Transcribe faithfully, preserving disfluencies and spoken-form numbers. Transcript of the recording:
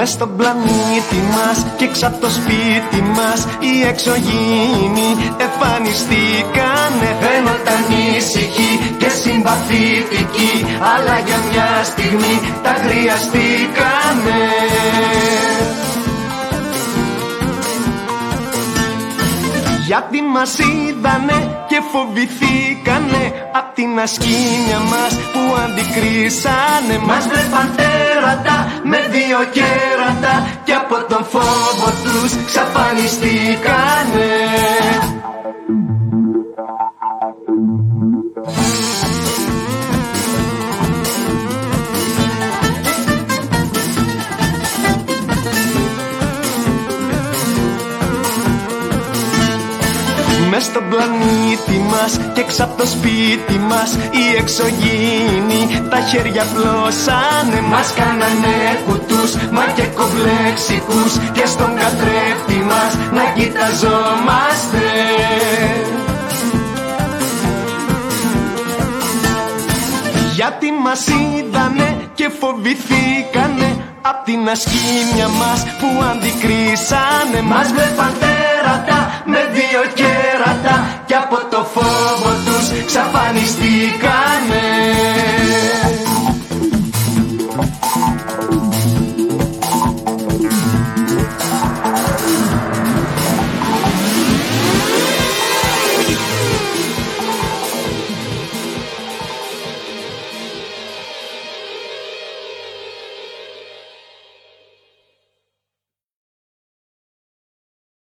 Μες στον πλανήτη μας και έξω από το σπίτι μας οι εξωγήινοι εμφανιστήκανε. Φαίνονταν ήσυχοι και συμπαθητικοί, αλλά για μια στιγμή τα χρειαστήκανε. Γιατί μας είδανε και φοβηθήκανε απ' την ασκήνια μας που αντικρίσανε. Μας βλέπαν τέρατα με δύο κέρατα και από τον φόβο τους ξαφανιστήκανε. Μες στον πλανήτη μας και έξω από το σπίτι μας οι εξωγήινοι τα χέρια πλώσανε. Μας κάνανε κουτούς μα και κομπλεξικούς και στον καθρέφτη μας να κοιταζόμαστε. Γιατί μας είδανε και φοβηθήκανε απ' την ασκήμια μας που αντικρίσανε. Μας βλέπαν